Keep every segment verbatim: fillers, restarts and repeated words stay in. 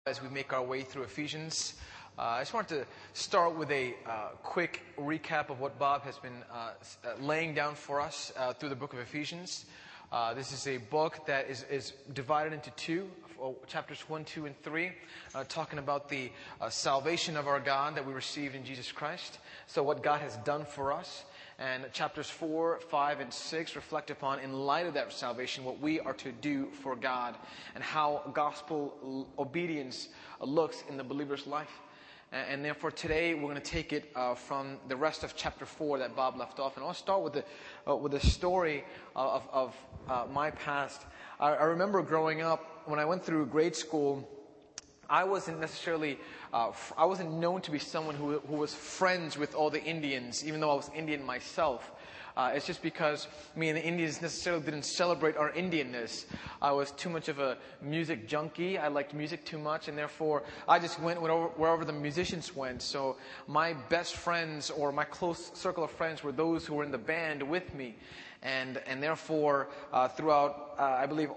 As we make our way through Ephesians, uh, I just wanted to start with a uh, quick recap of what Bob has been uh, laying down for us uh, through the book of Ephesians. Uh, this is a book that is, is divided into two, chapters one, two, and three, uh, talking about the uh, salvation of our God that we received in Jesus Christ. So what God has done for us. And chapters four, five, and six reflect upon, in light of that salvation, what we are to do for God and how gospel obedience looks in the believer's life. And therefore today we're going to take it uh, from the rest of chapter four that Bob left off. And I'll start with the uh, with the story of, of uh, my past. I, I remember growing up, when I went through grade school, I wasn't necessarily, uh, I wasn't known to be someone who, who was friends with all the Indians, even though I was Indian myself. Uh, it's just because me and the Indians necessarily didn't celebrate our Indianness. I was too much of a music junkie. I liked music too much, and therefore I just went wherever, wherever the musicians went. So my best friends or my close circle of friends were those who were in the band with me. And, and therefore, uh, throughout, uh, I believe,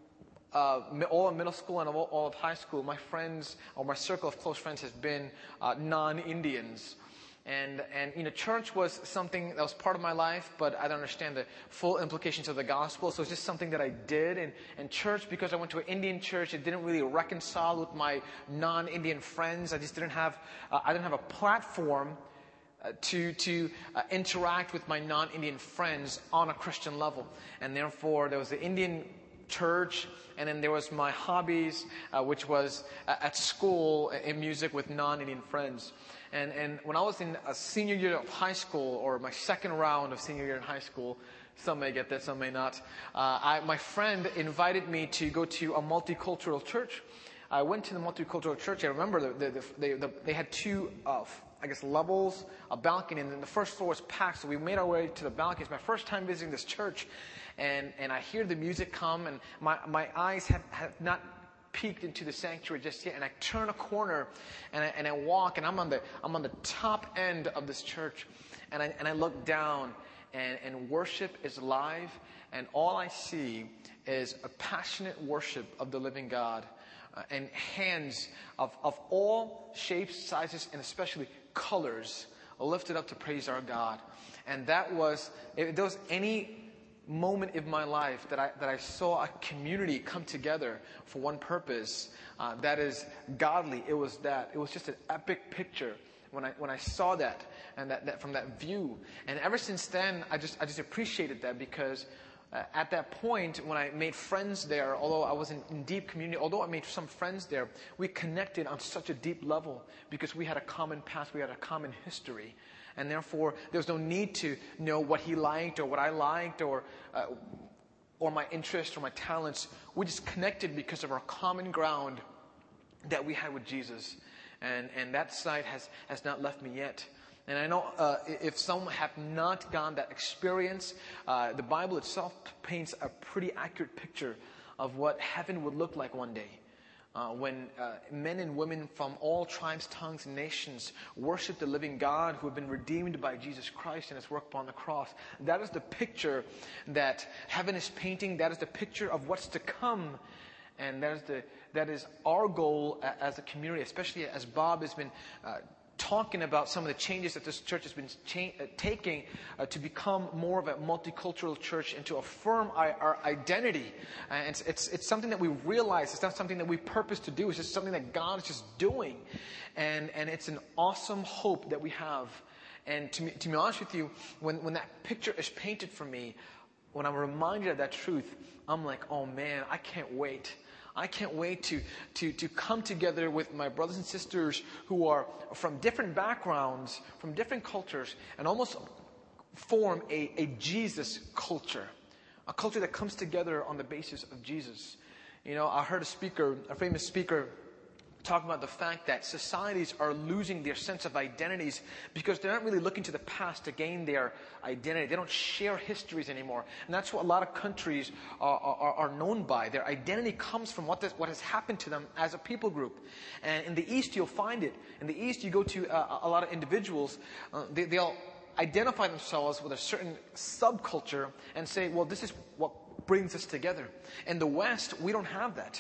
Uh, all of middle school and all, all of high school, my friends or my circle of close friends has been uh, non-Indians. And, and, you know, church was something that was part of my life, but I don't understand the full implications of the gospel. So it's just something that I did. And, and church, because I went to an Indian church, it didn't really reconcile with my non-Indian friends. I just didn't have, uh, I didn't have a platform Uh, to to uh, interact with my non-Indian friends on a Christian level. And therefore, there was the Indian church, and then there was my hobbies, uh, which was uh, at school in music with non-Indian friends. And and when I was in a senior year of high school, or my second round of senior year in high school, some may get that, some may not, uh, I, my friend invited me to go to a multicultural church. I went to the multicultural church. I remember the, the, the, they, the, they had two, uh, I guess, levels, a balcony, and then the first floor was packed. So we made our way to the balcony. It's my first time visiting this church, and, and I hear the music come, and my, my eyes have, have not peeked into the sanctuary just yet. And I turn a corner, and I, and I walk, and I'm on the I'm on the top end of this church, and I and I look down, and, and worship is live, and all I see is a passionate worship of the living God. Uh, and hands of, of all shapes, sizes, and especially colors lifted up to praise our God. And that was, if there was any moment in my life that I that I saw a community come together for one purpose, uh, that is godly, it was that. It was just an epic picture when I when I saw that and that, that from that view. And ever since then, I just I just appreciated that, because Uh, at that point, when I made friends there, although I was in, in deep community, although I made some friends there, we connected on such a deep level because we had a common past, we had a common history. And therefore, there was no need to know what he liked or what I liked or uh, or my interests or my talents. We just connected because of our common ground that we had with Jesus. And, and that side has, has not left me yet. And I know uh, if some have not gone that experience, uh, the Bible itself paints a pretty accurate picture of what heaven would look like one day. Uh, when uh, men and women from all tribes, tongues, and nations worship the living God who have been redeemed by Jesus Christ and his work upon the cross. That is the picture that heaven is painting. That is the picture of what's to come. And that is, the, that is our goal as a community, especially as Bob has been uh, talking about some of the changes that this church has been cha- uh, taking uh, to become more of a multicultural church and to affirm our, our identity. And it's, it's, it's something that we realize. It's not something that we purpose to do. It's just something that God is just doing. And, and it's an awesome hope that we have. And to, me, to be honest with you, when, when that picture is painted for me, when I'm reminded of that truth, I'm like, oh man, I can't wait. I can't wait to, to, to come together with my brothers and sisters who are from different backgrounds, from different cultures, and almost form a, a Jesus culture. A culture that comes together on the basis of Jesus. You know, I heard a speaker, a famous speaker, talking about the fact that societies are losing their sense of identities because they're not really looking to the past to gain their identity. They don't share histories anymore. And that's what a lot of countries are, are, are known by. Their identity comes from what, this, what has happened to them as a people group. And in the East, you'll find it. In the East, you go to uh, a lot of individuals, uh, they, they'll identify themselves with a certain subculture and say, well, this is what brings us together. In the West, we don't have that.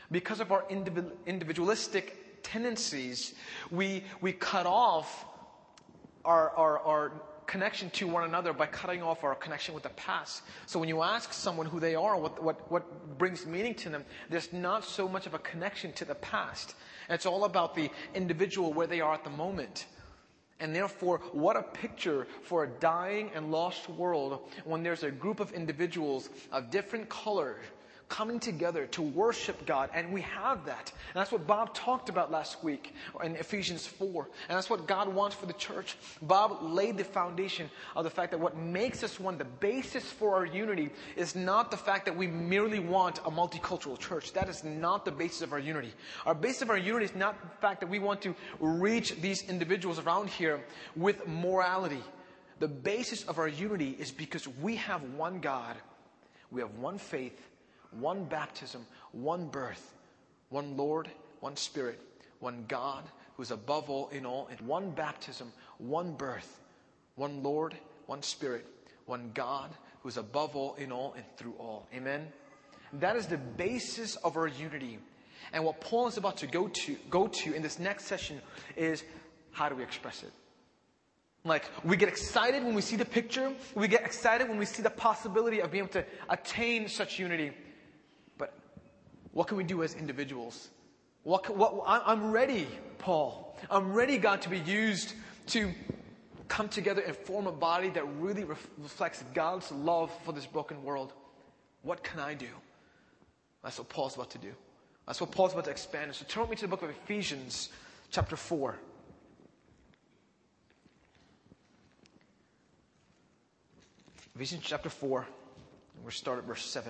Because of our individu- individualistic tendencies, we we cut off our, our, our connection to one another by cutting off our connection with the past. So when you ask someone who they are, what, what, what brings meaning to them, there's not so much of a connection to the past. And it's all about the individual, where they are at the moment. And therefore, what a picture for a dying and lost world when there's a group of individuals of different colors coming together to worship God. And we have that. And that's what Bob talked about last week in Ephesians four. And that's what God wants for the church. Bob laid the foundation of the fact that what makes us one, the basis for our unity, is not the fact that we merely want a multicultural church. That is not the basis of our unity. Our basis of our unity is not the fact that we want to reach these individuals around here with morality. The basis of our unity is because we have one God, we have one faith, one baptism, one birth, one Lord, one Spirit, one God who is above all in all, and one baptism, one birth, one Lord, one Spirit, one God who is above all in all and through all. Amen? That is the basis of our unity. And what Paul is about to go to, go to in this next session is, how do we express it? Like, we get excited when we see the picture. We get excited when we see the possibility of being able to attain such unity. What can we do as individuals? What, can, what I'm ready, Paul. I'm ready, God, to be used to come together and form a body that really ref, reflects God's love for this broken world. What can I do? That's what Paul's about to do. That's what Paul's about to expand. So turn with me to the book of Ephesians, chapter four. Ephesians chapter four. And we'll start at verse seven.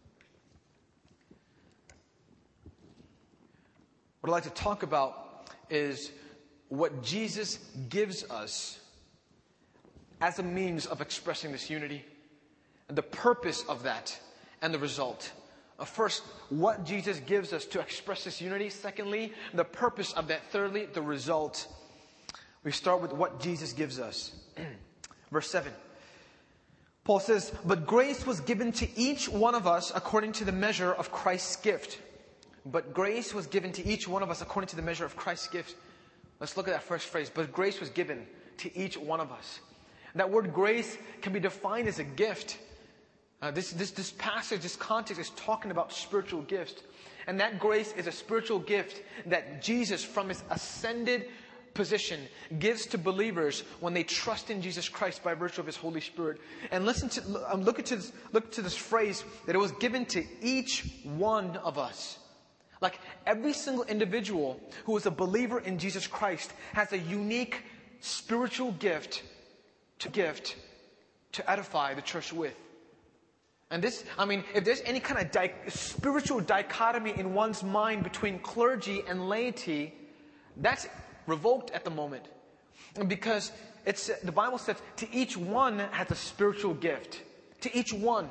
What I'd like to talk about is what Jesus gives us as a means of expressing this unity, and the purpose of that, and the result. Uh, first, what Jesus gives us to express this unity. Secondly, the purpose of that. Thirdly, the result. We start with what Jesus gives us. Verse seven. Paul says, "But grace was given to each one of us according to the measure of Christ's gift." But grace was given to each one of us according to the measure of Christ's gift. Let's look at that first phrase. But grace was given to each one of us. That word grace can be defined as a gift. Uh, this, this, this passage, this context is talking about spiritual gifts. And that grace is a spiritual gift that Jesus, from his ascended position, gives to believers when they trust in Jesus Christ by virtue of his Holy Spirit. And listen to, um, look, at this, look to this phrase that it was given to each one of us. Like, every single individual who is a believer in Jesus Christ has a unique spiritual gift to gift to edify the church with. And this, I mean, if there's any kind of di- spiritual dichotomy in one's mind between clergy and laity, that's revoked at the moment. Because it's, the Bible says, to each one has a spiritual gift. To each one.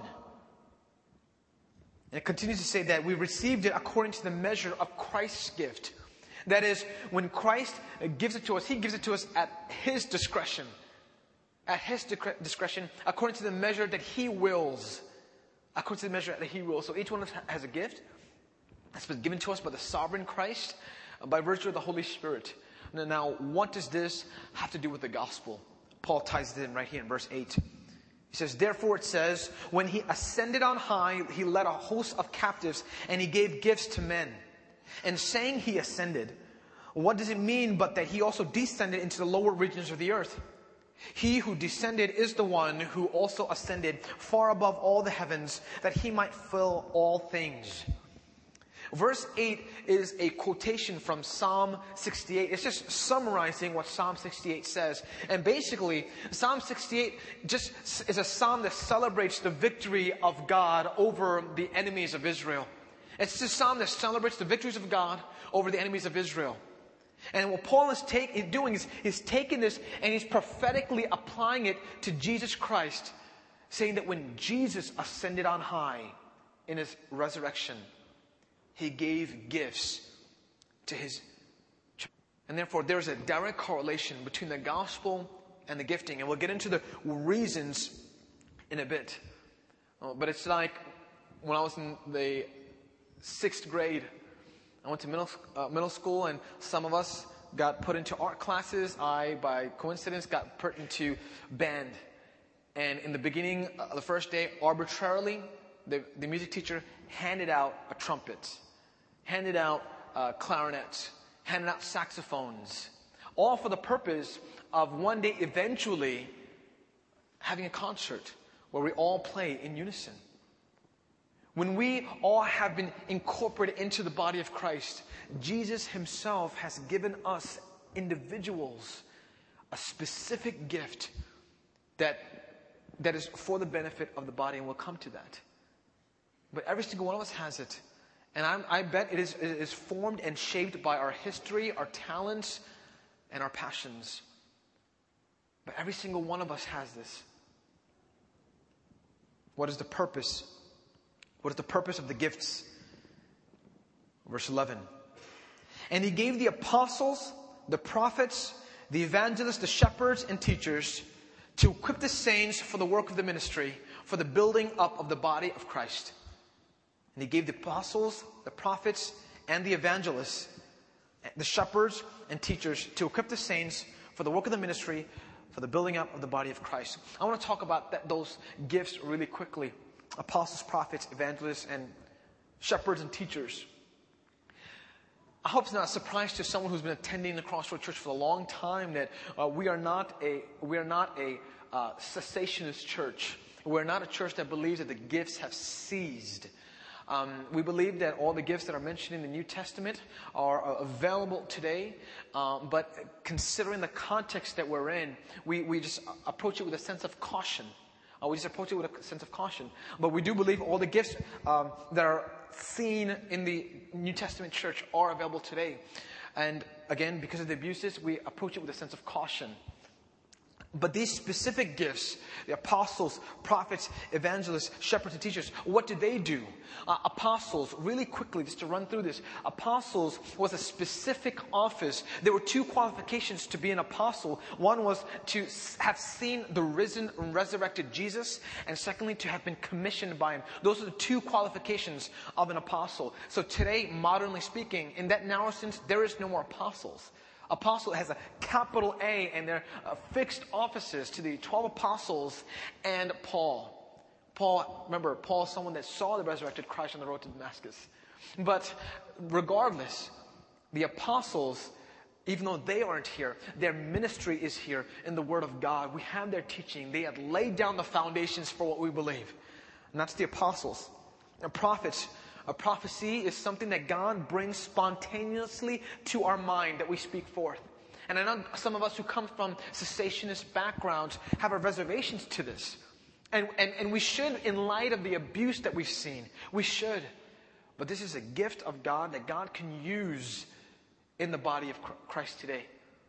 And it continues to say that we received it according to the measure of Christ's gift. That is, when Christ gives it to us, he gives it to us at his discretion. At his discretion, according to the measure that he wills. According to the measure that he wills. So each one of us has a gift that's been given to us by the sovereign Christ, by virtue of the Holy Spirit. Now, what does this have to do with the gospel? Paul ties it in right here in verse eight. He says, "Therefore it says, when he ascended on high, he led a host of captives and he gave gifts to men. And saying he ascended, what does it mean but that he also descended into the lower regions of the earth? He who descended is the one who also ascended far above all the heavens, that he might fill all things." Verse eight is a quotation from Psalm sixty-eight. It's just summarizing what Psalm sixty-eight says. And basically, Psalm sixty-eight just is a psalm that celebrates the victory of God over the enemies of Israel. It's a psalm that celebrates the victories of God over the enemies of Israel. And what Paul is take, doing is he's taking this and he's prophetically applying it to Jesus Christ, saying that when Jesus ascended on high in his resurrection, he gave gifts to his church. And therefore, there's a direct correlation between the gospel and the gifting. And we'll get into the reasons in a bit. Uh, but it's like when I was in the sixth grade, I went to middle, uh, middle school, and some of us got put into art classes. I, by coincidence, got put into band. And in the beginning, uh, the first day, arbitrarily, the, the music teacher handed out a trumpet, handed out uh, clarinets, handed out saxophones, all for the purpose of one day eventually having a concert where we all play in unison. When we all have been incorporated into the body of Christ, Jesus himself has given us individuals a specific gift that, that is for the benefit of the body, and we'll come to that. But every single one of us has it. And I'm, I bet it is, it is formed and shaped by our history, our talents, and our passions. But every single one of us has this. What is the purpose? What is the purpose of the gifts? Verse eleven. And he gave the apostles, the prophets, the evangelists, the shepherds, and teachers to equip the saints for the work of the ministry, for the building up of the body of Christ. And he gave the apostles, the prophets, and the evangelists, the shepherds, and teachers to equip the saints for the work of the ministry, for the building up of the body of Christ. I want to talk about that, those gifts really quickly. Apostles, prophets, evangelists, and shepherds and teachers. I hope it's not a surprise to someone who's been attending the Crossroad Church for a long time that uh, we are not a we are not a uh, cessationist church. We're not a church that believes that the gifts have ceased. Um, we believe that all the gifts that are mentioned in the New Testament are uh, available today, um, but considering the context that we're in, we, we just approach it with a sense of caution. Uh, we just approach it with a sense of caution. But we do believe all the gifts um, that are seen in the New Testament church are available today. And again, because of the abuses, we approach it with a sense of caution. But these specific gifts, the apostles, prophets, evangelists, shepherds, and teachers, what did they do? Uh, apostles, really quickly, just to run through this. Apostles was a specific office. There were two qualifications to be an apostle. One was to have seen the risen and resurrected Jesus, and secondly, to have been commissioned by him. Those are the two qualifications of an apostle. So today, modernly speaking, in that narrow sense, there is no more apostles. Apostle has a capital A, and they're uh, fixed offices to the twelve apostles and Paul. Paul, remember, Paul is someone that saw the resurrected Christ on the road to Damascus. But regardless, the apostles, even though they aren't here, their ministry is here in the Word of God. We have their teaching. They have laid down the foundations for what we believe. And that's the apostles. The prophets. A prophecy is something that God brings spontaneously to our mind that we speak forth. And I know some of us who come from cessationist backgrounds have our reservations to this. And, and, and we should, in light of the abuse that we've seen, we should. But this is a gift of God that God can use in the body of Christ today.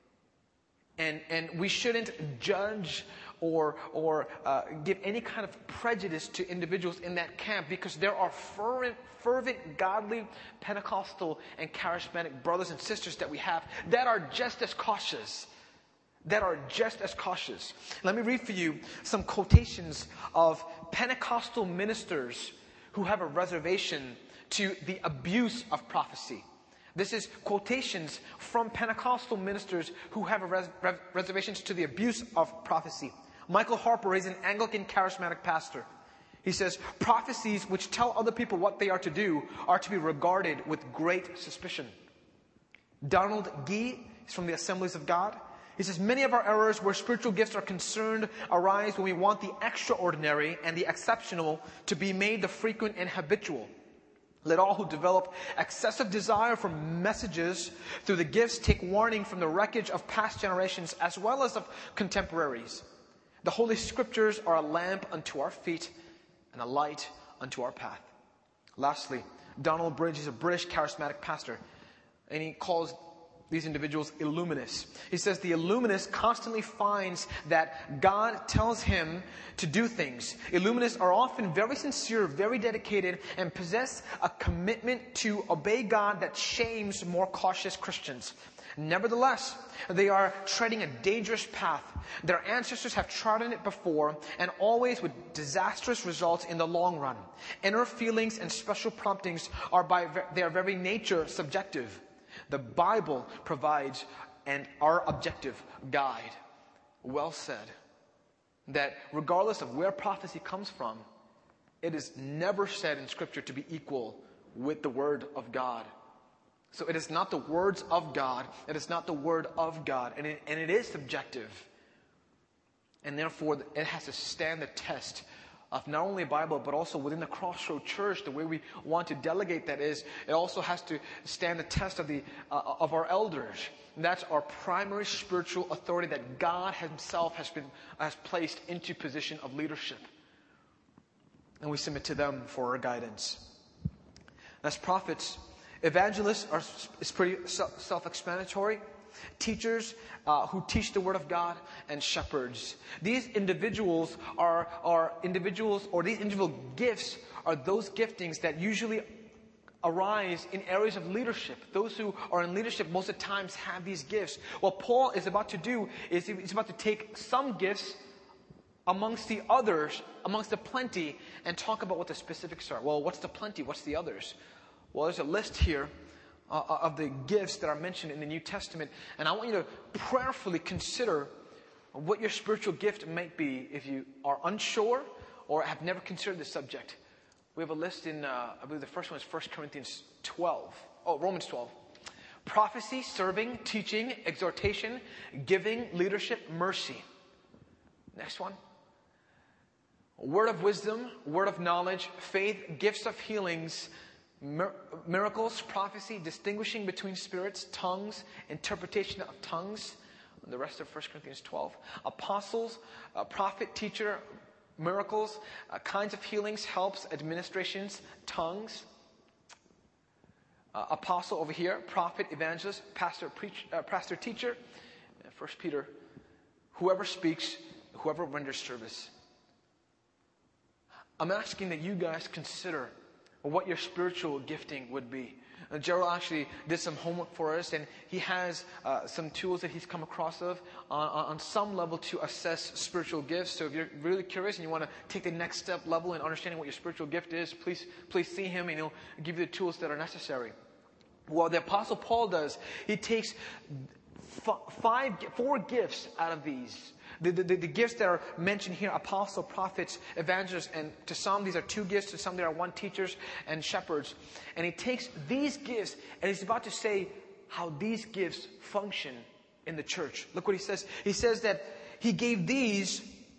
And, and we shouldn't judge or, or uh, give any kind of prejudice to individuals in that camp, because there are fervent, fervent, godly, Pentecostal, and charismatic brothers and sisters that we have that are just as cautious. That are just as cautious. Let me read for you some quotations of Pentecostal ministers who have a reservation to the abuse of prophecy. This is quotations from Pentecostal ministers who have a res- res- reservations to the abuse of prophecy. Michael Harper is an Anglican charismatic pastor. He says, prophecies which tell other people what they are to do are to be regarded with great suspicion. Donald Gee is from the Assemblies of God. He says, many of our errors where spiritual gifts are concerned arise when we want the extraordinary and the exceptional to be made the frequent and habitual. Let all who develop excessive desire for messages through the gifts take warning from the wreckage of past generations as well as of contemporaries. The Holy Scriptures are a lamp unto our feet and a light unto our path. Lastly, Donald Bridge is a British charismatic pastor, and he calls these individuals illuminists. He says the illuminist constantly finds that God tells him to do things. Illuminists are often very sincere, very dedicated, and possess a commitment to obey God that shames more cautious Christians. Nevertheless, they are treading a dangerous path. Their ancestors have trodden it before, and always with disastrous results in the long run. Inner feelings and special promptings are by their very nature subjective. The Bible provides an our objective guide. Well said. That regardless of where prophecy comes from, it is never said in Scripture to be equal with the Word of God. So it is not the words of God. It is not the Word of God. And it, and it is subjective. And therefore, it has to stand the test of not only the Bible, but also within the Crossroad Church. The way we want to delegate that is, it also has to stand the test of the uh, of our elders. And that's our primary spiritual authority that God Himself has been has placed into position of leadership. And we submit to them for our guidance. As prophets, evangelists are is pretty self-explanatory. Teachers uh, who teach the Word of God, and shepherds. These individuals are, are individuals, or these individual gifts are those giftings that usually arise in areas of leadership. Those who are in leadership most of the times have these gifts. What Paul is about to do is he's about to take some gifts amongst the others, amongst the plenty, and talk about what the specifics are. Well, what's the plenty? What's the others? Well, there's a list here Uh, of the gifts that are mentioned in the New Testament. And I want you to prayerfully consider what your spiritual gift might be if you are unsure or have never considered this subject. We have a list in, uh, I believe the first one is First Corinthians twelve. Oh, Romans twelve. Prophecy, serving, teaching, exhortation, giving, leadership, mercy. Next one. Word of wisdom, word of knowledge, faith, gifts of healings, Mir- miracles, prophecy, distinguishing between spirits, tongues, interpretation of tongues, and the rest of First Corinthians twelve. Apostles, uh, prophet, teacher, miracles, uh, kinds of healings, helps, administrations, tongues. Uh, apostle over here, prophet, evangelist, pastor, preach, uh, pastor, teacher. Uh, First Peter, whoever speaks, whoever renders service. I'm asking that you guys consider what your spiritual gifting would be. Uh, Gerald actually did some homework for us, and he has uh, some tools that he's come across of on, on some level to assess spiritual gifts. So if you're really curious and you want to take the next step level in understanding what your spiritual gift is, please please see him, and he'll give you the tools that are necessary. Well, the Apostle Paul does, he takes f- five, four gifts out of these. The, the, the gifts that are mentioned here, apostle, prophets, evangelists, and to some these are two gifts, to some there are one, teachers and shepherds. And he takes these gifts and he's about to say how these gifts function in the church. Look what he says. He says that he gave these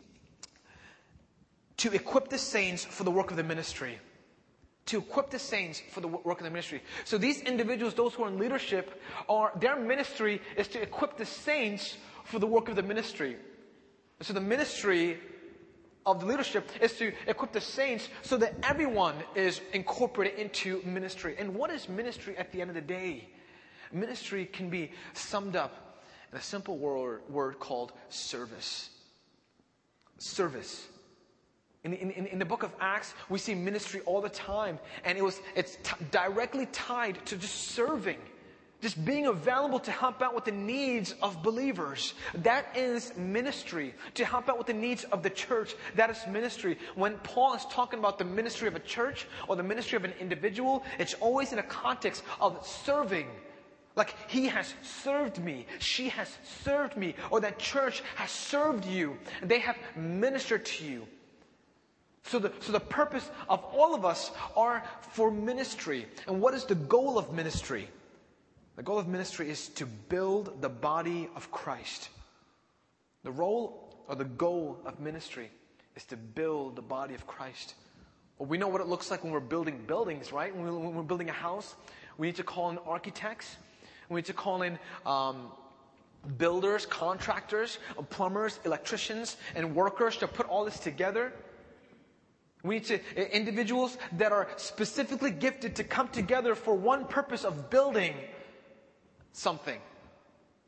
to equip the saints for the work of the ministry. To equip the saints for the work of the ministry. So these individuals, those who are in leadership, are their ministry is to equip the saints for the work of the ministry. So the ministry of the leadership is to equip the saints so that everyone is incorporated into ministry. And what is ministry at the end of the day? Ministry can be summed up in a simple word, word called service. Service. In, in, in the book of Acts, we see ministry all the time. And it was it's t- directly tied to just serving. Just being available to help out with the needs of believers. That is ministry. To help out with the needs of the church. That is ministry. When Paul is talking about the ministry of a church or the ministry of an individual, it's always in a context of serving. Like, he has served me. She has served me. Or that church has served you. They have ministered to you. So the, so the purpose of all of us are for ministry. And what is the goal of ministry? The goal of ministry is to build the body of Christ. The role or the goal of ministry is to build the body of Christ. Well, we know what it looks like when we're building buildings, right? When we're building a house, we need to call in architects. We need to call in um, builders, contractors, plumbers, electricians, and workers to put all this together. We need to, individuals that are specifically gifted to come together for one purpose of building something.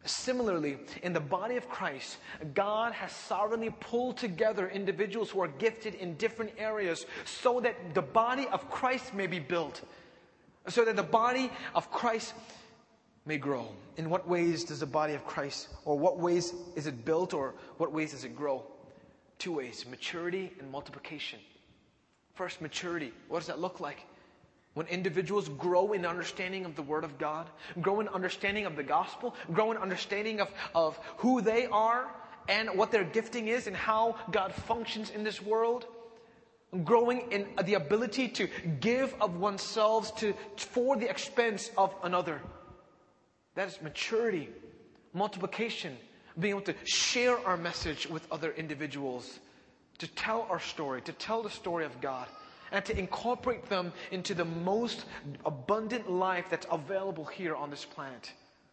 Similarly, in the body of Christ, God has sovereignly pulled together individuals who are gifted in different areas so that the body of Christ may be built, so that the body of Christ may grow. In what ways does the body of Christ, or what ways is it built, or what ways does it grow? Two ways: maturity and multiplication. First, maturity. What does that look like? When individuals grow in understanding of the Word of God, grow in understanding of the gospel, grow in understanding of, of who they are and what their gifting is and how God functions in this world, growing in the ability to give of oneself to, for the expense of another. That is maturity. Multiplication, being able to share our message with other individuals, to tell our story, to tell the story of God, and to incorporate them into the most abundant life that's available here on this planet.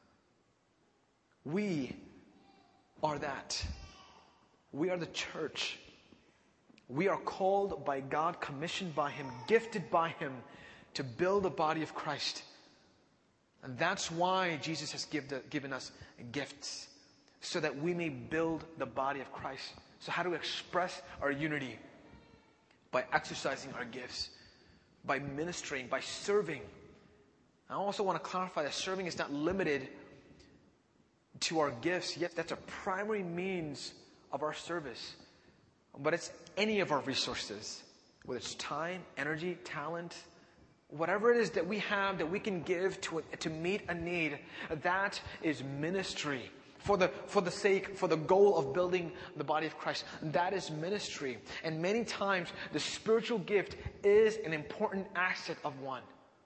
We are that. We are the church. We are called by God, commissioned by Him, gifted by Him to build the body of Christ. And that's why Jesus has give the, given us gifts, so that we may build the body of Christ. So how do we express our unity? By exercising our gifts, by ministering, by serving. I also want to clarify that serving is not limited to our gifts. Yes, that's a primary means of our service. But it's any of our resources, whether it's time, energy, talent, whatever it is that we have that we can give to, to meet a need, that is ministry. For the, for the sake, for the goal of building the body of Christ. That is ministry. And many times, the spiritual gift is an important asset of one.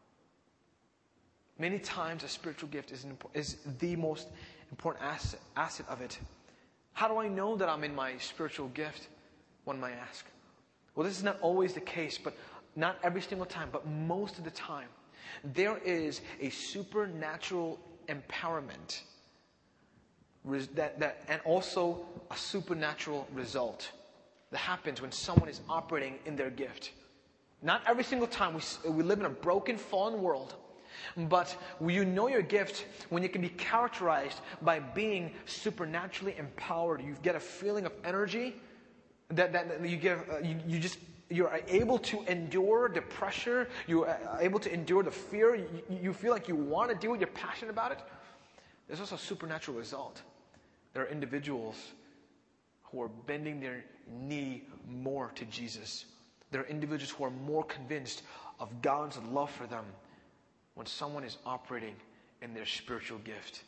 Many times, a spiritual gift is, an, is the most important asset, asset of it. How do I know that I'm in my spiritual gift? One might ask. Well, this is not always the case, but not every single time, but most of the time. There is a supernatural empowerment That, that, and also a supernatural result that happens when someone is operating in their gift. Not every single time. We, we live in a broken, fallen world. But you know your gift when it can be characterized by being supernaturally empowered. You get a feeling of energy that, that, that you get. Uh, you, you just you're able to endure the pressure. You're able to endure the fear. You, you feel like you want to do it. You're passionate about it. There's also a supernatural result. There are individuals who are bending their knee more to Jesus. There are individuals who are more convinced of God's love for them when someone is operating in their spiritual gift.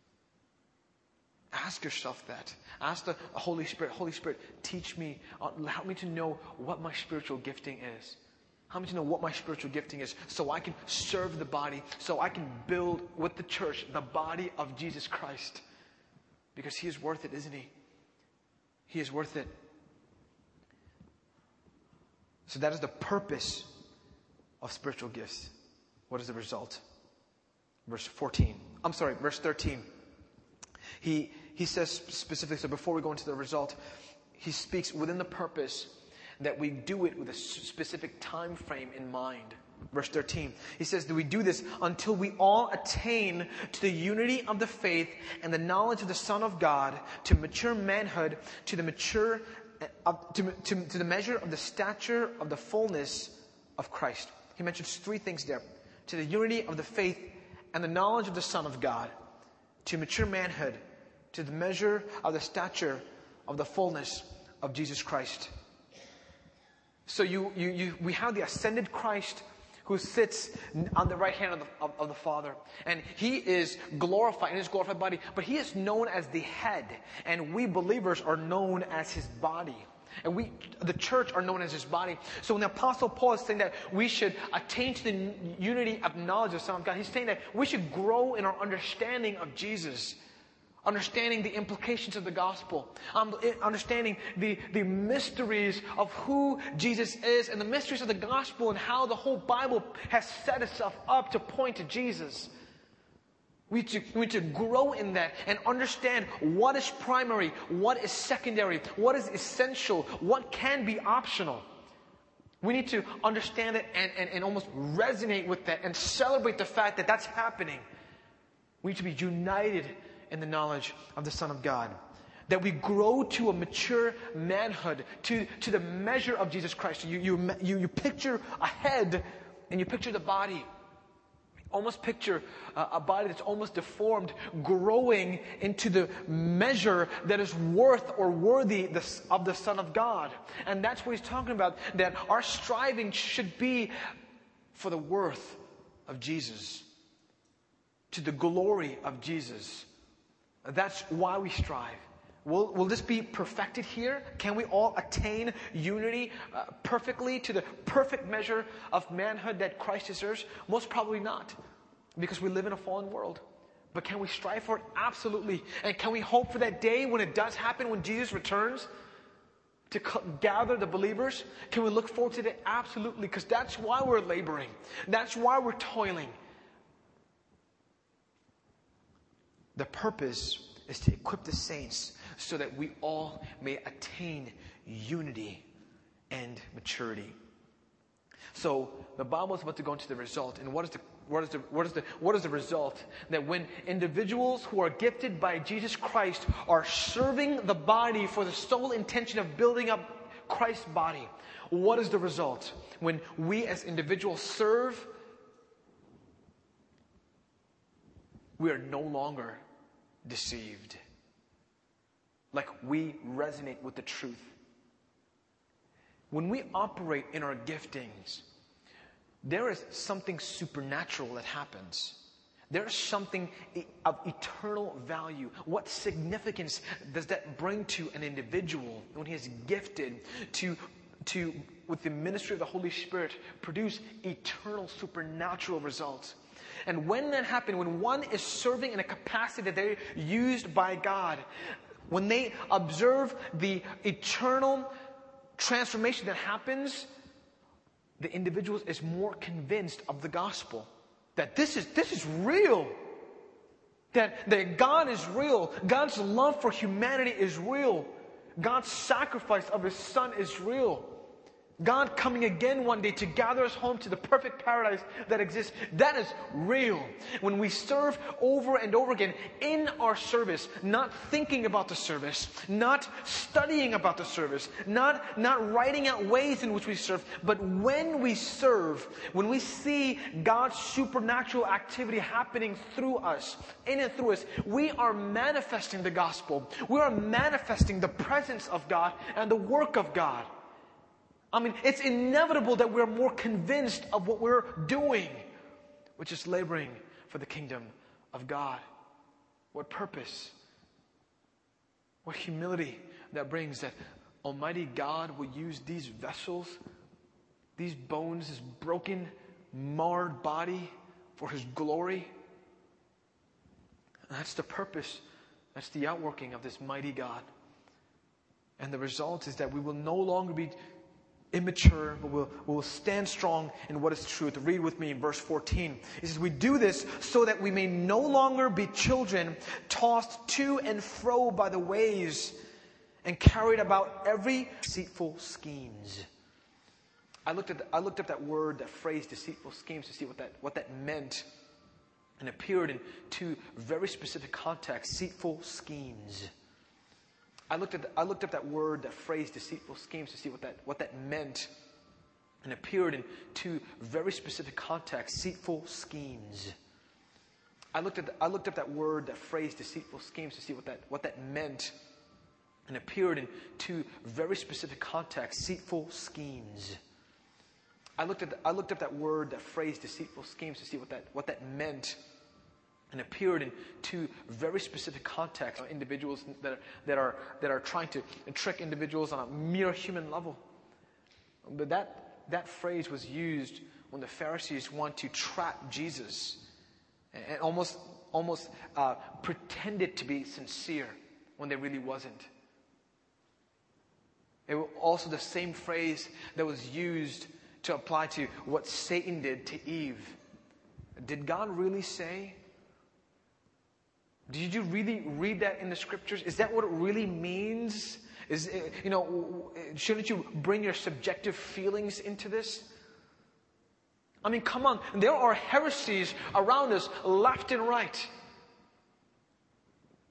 Ask yourself that. Ask the Holy Spirit, Holy Spirit, teach me, uh, help me to know what my spiritual gifting is. Help me to know what my spiritual gifting is so I can serve the body, so I can build with the church the body of Jesus Christ. Because He is worth it, isn't He? He is worth it. So that is the purpose of spiritual gifts. What is the result? Verse fourteen. I'm sorry, verse thirteen. He, he says specifically, so before we go into the result, he speaks within the purpose that we do it with a specific time frame in mind. Verse thirteen, he says that we do this until we all attain to the unity of the faith and the knowledge of the Son of God, to mature manhood, to the mature, uh, to, to, to the measure of the stature of the fullness of Christ. He mentions three things there. To the unity of the faith and the knowledge of the Son of God, to mature manhood, to the measure of the stature of the fullness of Jesus Christ. So you, you, you, we have the ascended Christ who sits on the right hand of the, of, of the Father. And He is glorified in His glorified body. But He is known as the head. And we believers are known as His body. And we, the church, are known as His body. So when the Apostle Paul is saying that we should attain to the unity of knowledge of the Son of God, he's saying that we should grow in our understanding of Jesus. Understanding the implications of the gospel. Um, understanding the, the mysteries of who Jesus is and the mysteries of the gospel and how the whole Bible has set itself up to point to Jesus. We need, to, we need to grow in that and understand what is primary, what is secondary, what is essential, what can be optional. We need to understand it and, and, and almost resonate with that and celebrate the fact that that's happening. We need to be united in the knowledge of the Son of God. That we grow to a mature manhood, to, to the measure of Jesus Christ. You, you, you, you picture a head and you picture the body. Almost picture a, a body that's almost deformed, growing into the measure that is worth or worthy of the Son of God. And that's what he's talking about, that our striving should be for the worth of Jesus, to the glory of Jesus. That's why we strive. Will, will this be perfected here? Can we all attain unity uh, perfectly to the perfect measure of manhood that Christ deserves? Most probably not, because we live in a fallen world. But can we strive for it? Absolutely. And can we hope for that day when it does happen, when Jesus returns to co- gather the believers? Can we look forward to that? Absolutely, because that's why we're laboring. That's why we're toiling. The purpose is to equip the saints so that we all may attain unity and maturity. So the Bible is about to go into the result. And what is the what is the what is the what is the result? That when individuals who are gifted by Jesus Christ are serving the body for the sole intention of building up Christ's body, what is the result? When we as individuals serve, we are no longer deceived. Like we resonate with the truth. When we operate in our giftings, there is something supernatural that happens. There is something of eternal value. What significance does that bring to an individual when he is gifted to, to with the ministry of the Holy Spirit, produce eternal supernatural results? And when that happens, when one is serving in a capacity that they're used by God, when they observe the eternal transformation that happens, the individual is more convinced of the gospel. That this is, this is real. That, that God is real. God's love for humanity is real. God's sacrifice of His Son is real. God coming again one day to gather us home to the perfect paradise that exists, that is real. When we serve over and over again in our service, not thinking about the service, not studying about the service, not, not writing out ways in which we serve, but when we serve, when we see God's supernatural activity happening through us, in and through us, we are manifesting the gospel. We are manifesting the presence of God and the work of God. I mean, it's inevitable that we're more convinced of what we're doing, which is laboring for the kingdom of God. What purpose? What humility that brings, that Almighty God will use these vessels, these bones, this broken, marred body for His glory. And that's the purpose. That's the outworking of this mighty God. And the result is that we will no longer be immature, but we'll, we'll stand strong in what is truth. Read with me in verse fourteen. He says, we do this so that we may no longer be children tossed to and fro by the waves and carried about every deceitful schemes. I looked at the, I looked up that word, that phrase, deceitful schemes, to see what that what that meant, and it appeared in two very specific contexts: deceitful schemes. I looked at I looked up that word, that phrase, deceitful schemes, to see what that what that meant, and it appeared in two very specific contexts: deceitful schemes. I looked at I looked up that word, that phrase, deceitful schemes, to see what that what that meant, and it appeared in two very specific contexts: deceitful schemes. I looked at I looked up that word, that phrase, deceitful schemes, to see what that what that meant. And appeared in two very specific contexts. Individuals that are, that are that are trying to trick individuals on a mere human level. But that that phrase was used when the Pharisees want to trap Jesus, and almost almost uh, pretended to be sincere when they really wasn't. It was also the same phrase that was used to apply to what Satan did to Eve. Did God really say? Did you really read that in the scriptures? Is that what it really means? Is, you know, shouldn't you bring your subjective feelings into this? I mean, come on. There are heresies around us left and right.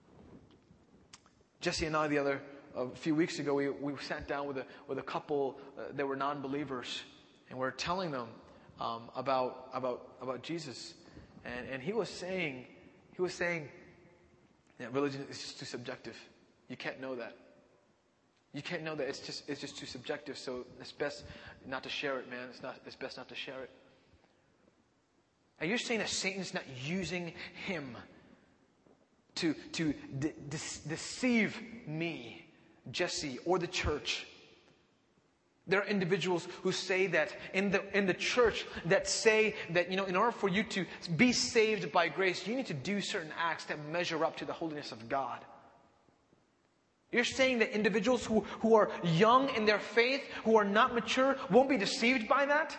Jesse and I, the other, a few weeks ago, we, we sat down with a, with a couple uh, that were non-believers, and we we're telling them um, about, about, about Jesus. And, and he was saying, he was saying that religion is just too subjective. You can't know that. You can't know that. It's just, it's just too subjective. So it's best not to share it, man. It's not, it's best not to share it. And you're saying that Satan's not using him to, to de- de- deceive me, Jesse, or the church. There are individuals who say that in the, in the church that say that, you know, in order for you to be saved by grace, you need to do certain acts that measure up to the holiness of God. You're saying that individuals who, who are young in their faith, who are not mature, won't be deceived by that?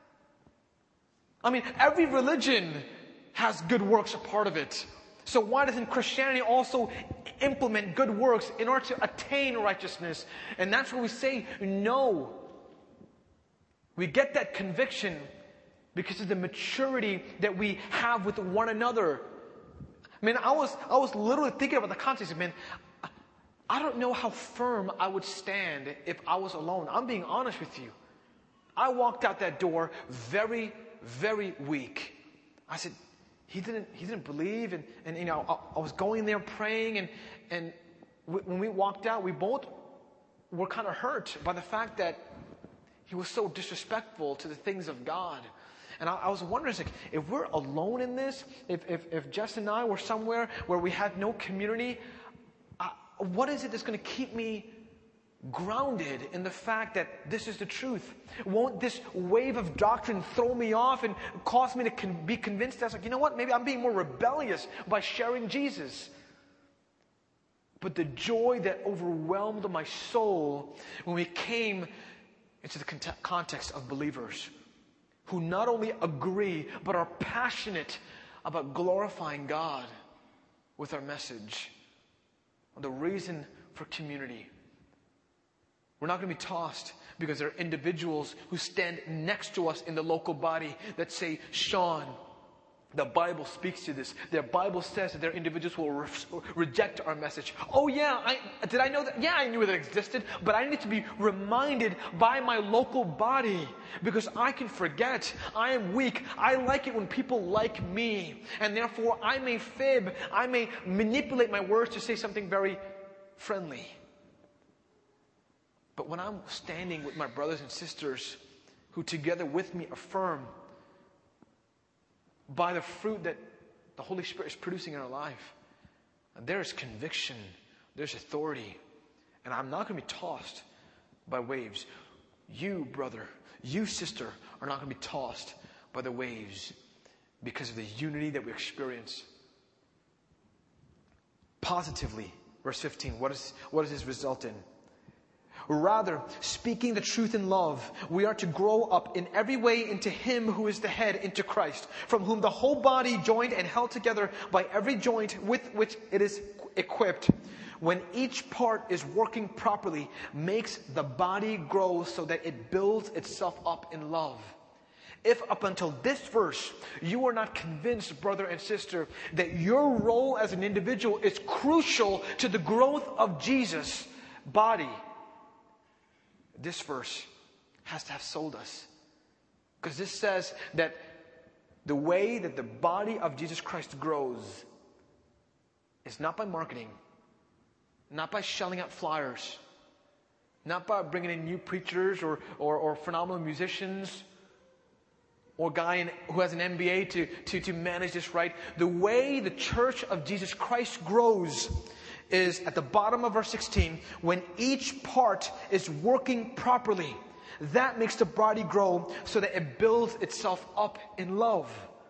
I mean, every religion has good works a part of it. So why doesn't Christianity also implement good works in order to attain righteousness? And that's what we say, no. We get that conviction because of the maturity that we have with one another. I mean, I was, I was literally thinking about the context. Man, I don't know how firm I would stand if I was alone. I'm being honest with you. I walked out that door very, very weak. I said, he didn't, he didn't believe. And, and you know, I, I was going there praying. And, and w- when we walked out, we both were kind of hurt by the fact that he was so disrespectful to the things of God. And I, I was wondering, like, if we're alone in this, if, if, if Jess and I were somewhere where we had no community, uh, what is it that's going to keep me grounded in the fact that this is the truth? Won't this wave of doctrine throw me off and cause me to con- be convinced that's like, you know what, maybe I'm being more rebellious by sharing Jesus? But the joy that overwhelmed my soul when we came into the con- context of believers who not only agree but are passionate about glorifying God with our message. The reason for community. We're not going to be tossed because there are individuals who stand next to us in the local body that say, Sean, the Bible speaks to this. The Bible says that there are individuals who will re- reject our message. Oh yeah, I, did I know that? Yeah, I knew that existed, but I need to be reminded by my local body because I can forget. I am weak. I like it when people like me. And therefore, I may fib. I may manipulate my words to say something very friendly. But when I'm standing with my brothers and sisters who together with me affirm by the fruit that the Holy Spirit is producing in our life, and there is conviction, there's authority, and I'm not going to be tossed by waves. You, brother, you, sister, are not going to be tossed by the waves because of the unity that we experience. Positively, verse fifteen, what, is, what does this result in? Rather, speaking the truth in love, we are to grow up in every way into Him who is the head, into Christ, from whom the whole body, joined and held together by every joint with which it is equipped, when each part is working properly, makes the body grow so that it builds itself up in love. If up until this verse, you are not convinced, brother and sister, that your role as an individual is crucial to the growth of Jesus' body, this verse has to have sold us. Because this says that the way that the body of Jesus Christ grows is not by marketing, not by shelling out flyers, not by bringing in new preachers or, or, or phenomenal musicians, or a guy in, who has an M B A to, to, to manage this right. The way the church of Jesus Christ grows is at the bottom of verse sixteen, when each part is working properly. That makes the body grow so that it builds itself up in love.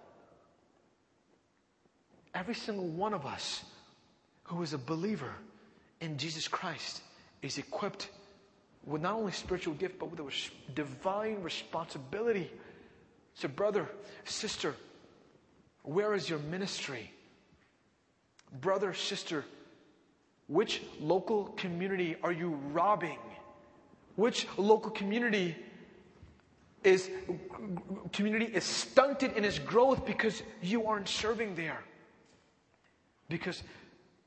Every single one of us who is a believer in Jesus Christ is equipped with not only spiritual gift, but with a divine responsibility. So brother, sister, where is your ministry? Brother, sister, which local community are you robbing? Which local community is community is stunted in its growth because you aren't serving there? Because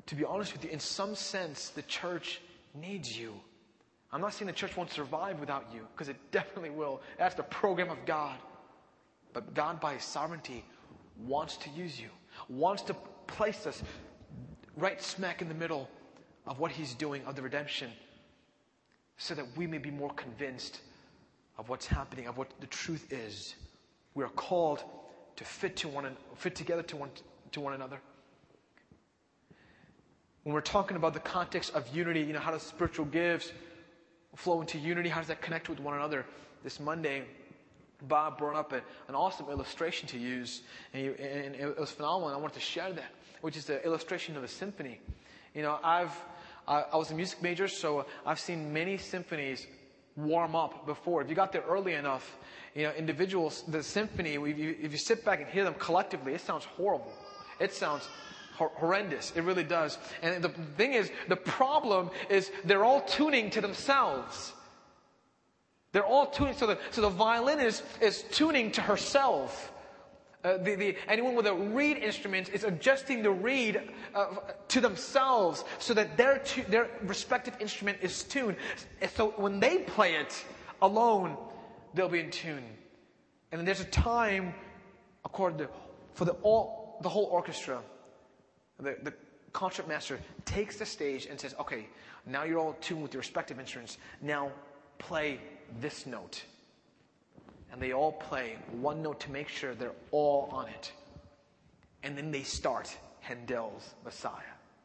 to be honest with you, in some sense, the church needs you. I'm not saying the church won't survive without you, because it definitely will. That's the program of God. But God, by His sovereignty, wants to use you, wants to place us right smack in the middle of what He's doing, of the redemption, so that we may be more convinced of what's happening, of what the truth is. We are called to fit to one, fit together to one, to one another. When we're talking about the context of unity, you know, how does spiritual gifts flow into unity? How does that connect with one another? This Monday, Bob brought up a, an awesome illustration to use, and, you, and it was phenomenal, and I wanted to share that, which is the illustration of a symphony. You know, I've I, I was a music major, so I've seen many symphonies warm up before. If you got there early enough, you know, individuals, the symphony, if you, if you sit back and hear them collectively, it sounds horrible. It sounds hor- horrendous. It really does. And the thing is, the problem is they're all tuning to themselves. They're all tuning. So the, so the violinist is tuning to herself. Uh, the, the, anyone with a reed instrument is adjusting the reed uh, to themselves so that their, tu- their respective instrument is tuned. And so when they play it alone, they'll be in tune. And then there's a time, according to, for the, all, the whole orchestra, the, the concertmaster takes the stage and says, okay, now you're all tuned with your respective instruments. Now play this note. And they all play one note to make sure they're all on it. And then they start Handel's Messiah.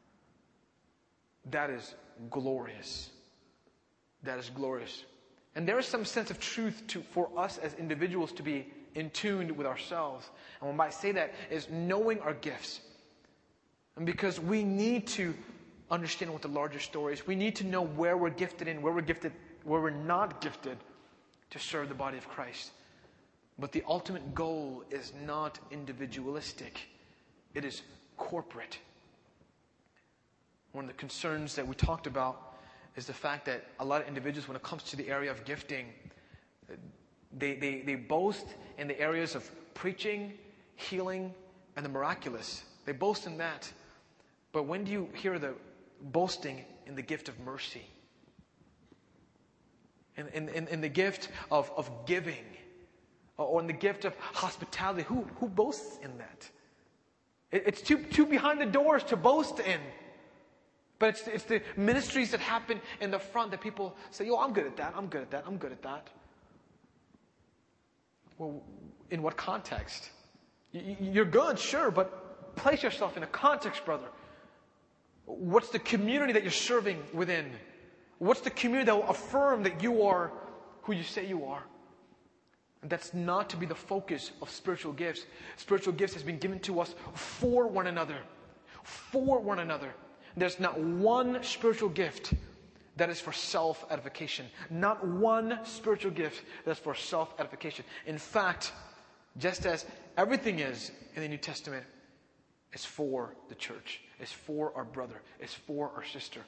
That is glorious. That is glorious. And there is some sense of truth to, for us as individuals to be in tune with ourselves. And when I say that is knowing our gifts. And because we need to understand what the larger story is. We need to know where we're gifted in, where we're gifted, where we're not gifted to serve the body of Christ. But the ultimate goal is not individualistic. It is corporate. One of the concerns that we talked about is the fact that a lot of individuals, when it comes to the area of gifting, they, they, they boast in the areas of preaching, healing, and the miraculous. They boast in that. But when do you hear the boasting in the gift of mercy? In, in, in, in the gift of, of giving? Or in the gift of hospitality? Who, who boasts in that? It, it's too, too behind the doors to boast in. But it's, it's the ministries that happen in the front that people say, yo, I'm good at that, I'm good at that, I'm good at that. Well, in what context? You're good, sure, but place yourself in a context, brother. What's the community that you're serving within? What's the community that will affirm that you are who you say you are? And that's not to be the focus of spiritual gifts. Spiritual gifts has been given to us for one another. For one another. There's not one spiritual gift that is for self-edification. Not one spiritual gift that's for self-edification. In fact, just as everything is in the New Testament, it's for the church. It's for our brother. It's for our sister.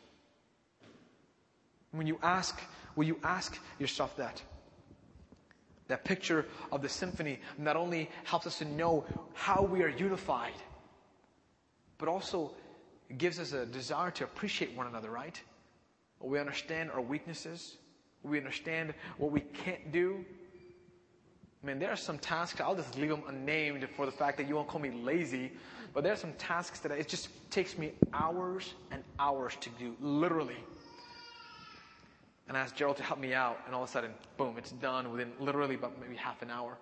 When you ask, will you ask yourself that? That picture of the symphony not only helps us to know how we are unified, but also gives us a desire to appreciate one another, right? We understand our weaknesses. We understand what we can't do. I mean, there are some tasks, I'll just leave them unnamed for the fact that you won't call me lazy, but there are some tasks that it just takes me hours and hours to do, literally. And I asked Gerald to help me out, and all of a sudden, boom, it's done within literally about maybe half an hour.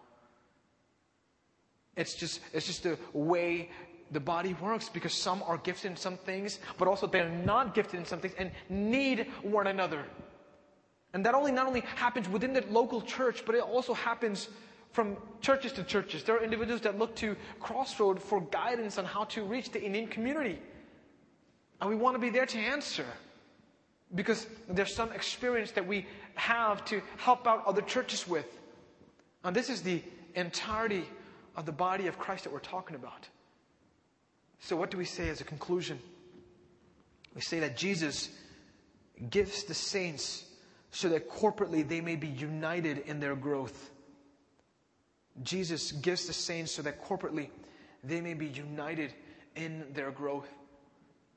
It's just, it's just the way the body works, because some are gifted in some things, but also they're not gifted in some things and need one another. And that only not only happens within the local church, but it also happens from churches to churches. There are individuals that look to Crossroad for guidance on how to reach the Indian community. And we want to be there to answer. Because there's some experience that we have to help out other churches with. And this is the entirety of the body of Christ that we're talking about. So what do we say as a conclusion? We say that Jesus gives the saints so that corporately they may be united in their growth. Jesus gives the saints so that corporately they may be united in their growth.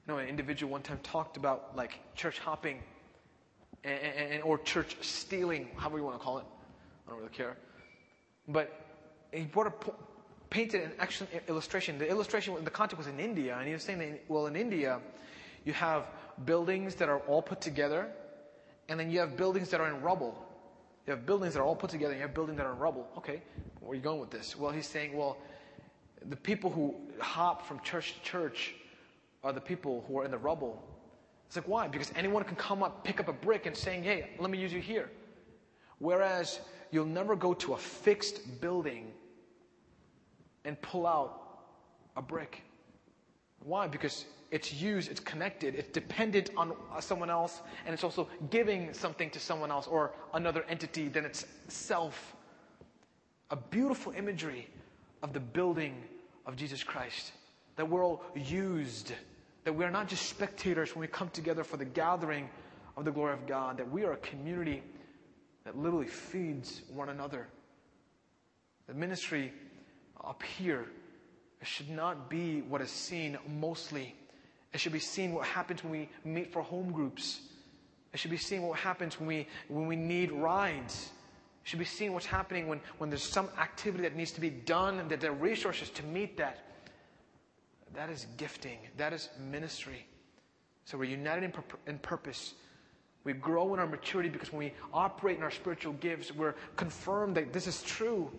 know, an individual one time talked about like church hopping and, and or church stealing, however you want to call it. I don't really care. But he brought a, painted an excellent illustration. The illustration, the context was in India, and he was saying that, well, in India, you have buildings that are all put together, and then you have buildings that are in rubble. You have buildings that are all put together, and you have buildings that are in rubble. Okay, where are you going with this? Well, he's saying, well, the people who hop from church to church are the people who are in the rubble. It's like, why? Because anyone can come up, pick up a brick and saying, hey, let me use you here. Whereas you'll never go to a fixed building and pull out a brick. Why? Because it's used, it's connected, it's dependent on someone else, and it's also giving something to someone else or another entity than itself. A beautiful imagery of the building of Jesus Christ. That we're all used. That we are not just spectators when we come together for the gathering of the glory of God. That we are a community that literally feeds one another. The ministry up here, it should not be what is seen mostly. It should be seen what happens when we meet for home groups. It should be seen what happens when we when we need rides. It should be seen what's happening when, when there's some activity that needs to be done and that there are resources to meet that. That is gifting. That is ministry. So we're united in, pur- in purpose. We grow in our maturity because when we operate in our spiritual gifts, we're confirmed that this is true.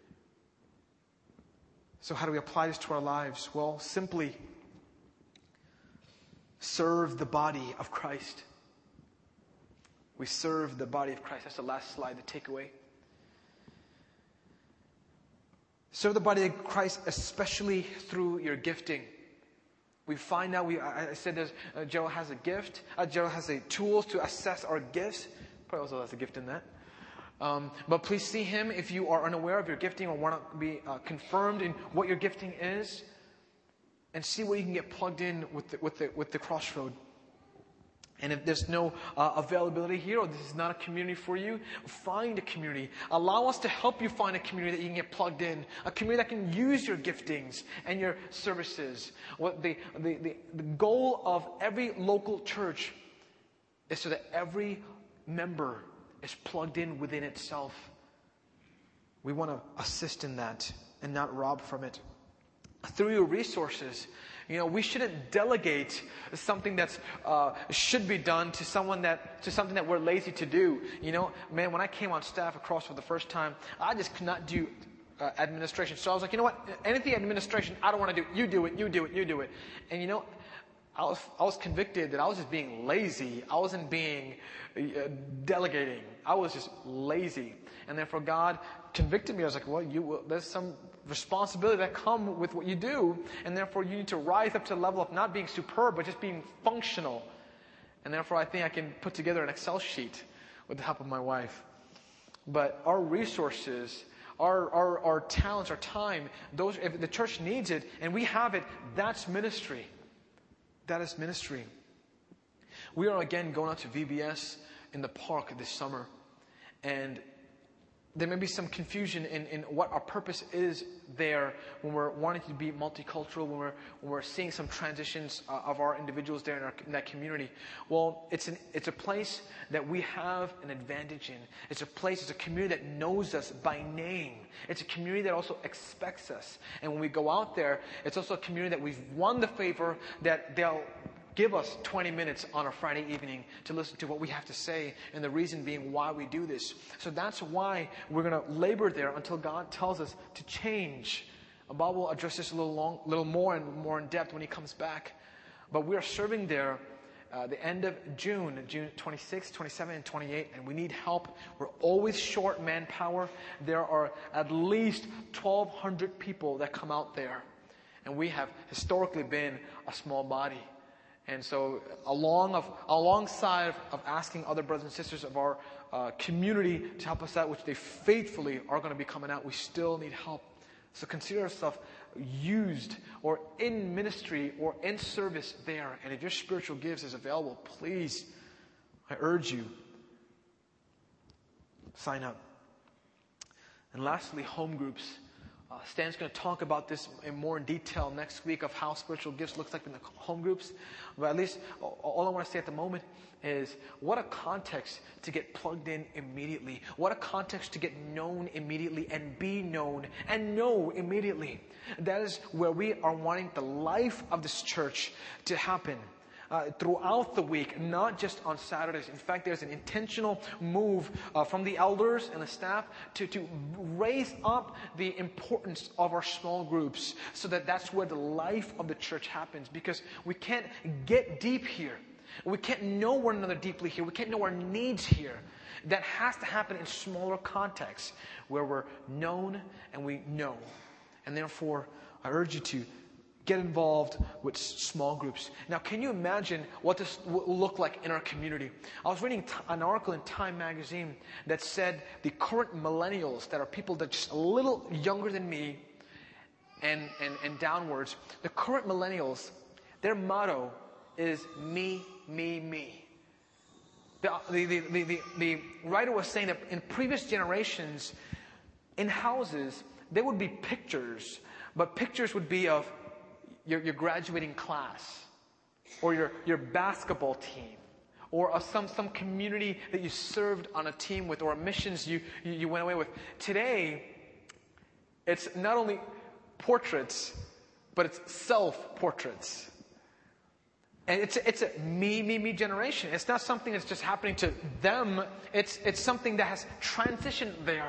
So how do we apply this to our lives? Well, simply serve the body of Christ. We serve the body of Christ. That's the last slide, the takeaway. Serve the body of Christ, especially through your gifting. We find out, we, I, I said there's, uh, Gerald has a gift. Uh, Gerald has a tools to assess our gifts. Probably also has a gift in that. Um, but please see him if you are unaware of your gifting or want to be uh, confirmed in what your gifting is. And see where you can get plugged in with the, with the, with the Crossroad. And if there's no uh, availability here, or this is not a community for you, find a community. Allow us to help you find a community that you can get plugged in. A community that can use your giftings and your services. What the, the, the, the goal of every local church is so that every member is plugged in within itself. We want to assist in that and not rob from it. Through your resources, you know, we shouldn't delegate something that's uh, should be done to someone that to something that we're lazy to do. You know, man, when I came on staff across for the first time, I just could not do uh, administration. So I was like, you know what? Anything administration, I don't want to do. You do it. You do it. You do it. And you know, I was I was convicted that I was just being lazy. I wasn't being uh, delegating. I was just lazy. And therefore, God convicted me. I was like, well, you will, there's some responsibility that come with what you do, and therefore you need to rise up to the level of not being superb, but just being functional. And therefore, I think I can put together an Excel sheet with the help of my wife. But our resources, our our, our talents, our time, those if the church needs it and we have it, that's ministry. That is ministry. We are again going out to V B S in the park this summer, and there may be some confusion in, in what our purpose is there when we're wanting to be multicultural, when we're when we're seeing some transitions uh, of our individuals there in, our, in that community. Well, it's an it's a place that we have an advantage in. It's a place, it's a community that knows us by name. It's a community that also expects us. And when we go out there, it's also a community that we've won the favor that they'll give us twenty minutes on a Friday evening to listen to what we have to say, and the reason being why we do this. So that's why we're going to labor there until God tells us to change. Bob will address this a little long, little more and more in depth when he comes back. But we are serving there uh, the end of June, June twenty-sixth, twenty-seventh, and twenty-eighth, and we need help. We're always short manpower. There are at least twelve hundred people that come out there, and we have historically been a small body. And so along of, alongside of, of asking other brothers and sisters of our uh, community to help us out, which they faithfully are going to be coming out, we still need help. So consider yourself used or in ministry or in service there. And if your spiritual gifts is available, please, I urge you, sign up. And lastly, home groups. Uh, Stan's going to talk about this in more in detail next week of how spiritual gifts looks like in the home groups. But at least all I want to say at the moment is what a context to get plugged in immediately. What a context to get known immediately and be known and know immediately. That is where we are wanting the life of this church to happen. Uh, throughout the week, not just on Saturdays. In fact, there's an intentional move uh, from the elders and the staff to, to raise up the importance of our small groups so that that's where the life of the church happens. Because we can't get deep here. We can't know one another deeply here. We can't know our needs here. That has to happen in smaller contexts where we're known and we know. And therefore, I urge you to get involved with small groups. Now, can you imagine what this will look like in our community? I was reading an article in Time magazine that said the current millennials, that are people that are just a little younger than me and, and, and downwards, the current millennials, their motto is me, me, me. The, the, the, the, the, the writer was saying that in previous generations, in houses, there would be pictures, but pictures would be of Your, your graduating class, or your, your basketball team, or of some, some community that you served on a team with, or missions you, you, you went away with. Today, it's not only portraits, but it's self-portraits. And it's a, it's a me, me, me generation. It's not something that's just happening to them. It's, it's something that has transitioned there.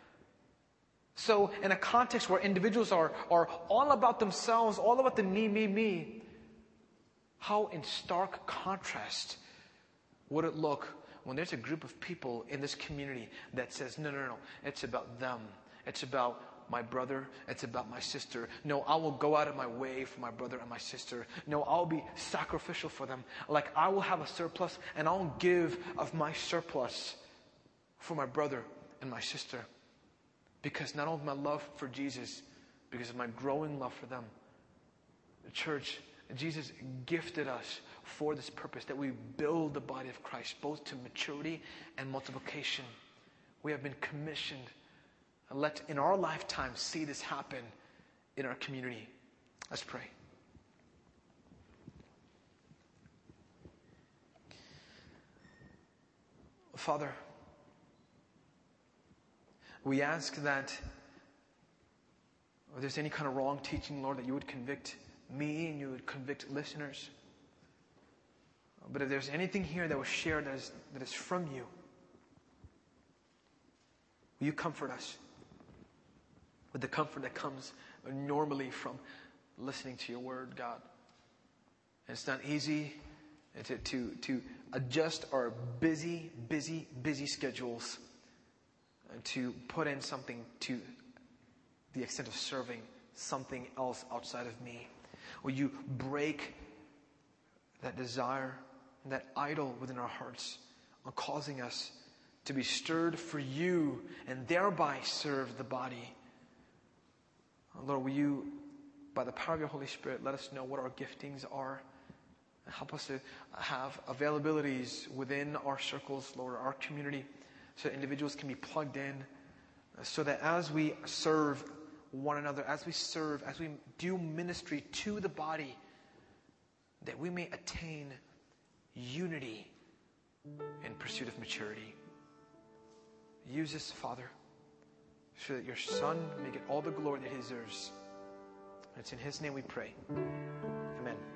So in a context where individuals are, are all about themselves, all about the me, me, me, how in stark contrast would it look when there's a group of people in this community that says, no, no, no, it's about them. It's about my brother. It's about my sister. No, I will go out of my way for my brother and my sister. No, I'll be sacrificial for them. Like I will have a surplus and I'll give of my surplus for my brother and my sister. Because not only my love for Jesus, because of my growing love for them. The church, Jesus gifted us for this purpose, that we build the body of Christ, both to maturity and multiplication. We have been commissioned. And let in our lifetime see this happen in our community. Let's pray. Father, we ask that if there's any kind of wrong teaching, Lord, that you would convict me and you would convict listeners. But if there's anything here that was shared that is, that is from you, will you comfort us with the comfort that comes normally from listening to your word, God? And it's not easy to, to, to adjust our busy, busy, busy schedules to put in something to the extent of serving something else outside of me. Will you break that desire, that idol within our hearts, on causing us to be stirred for you and thereby serve the body? Lord, will you, by the power of your Holy Spirit, let us know what our giftings are. Help us to have availabilities within our circles, Lord, our community, so that individuals can be plugged in, so that as we serve one another, as we serve, as we do ministry to the body, that we may attain unity in pursuit of maturity. Use this, Father, so that your Son may get all the glory that he deserves. And it's in his name we pray. Amen.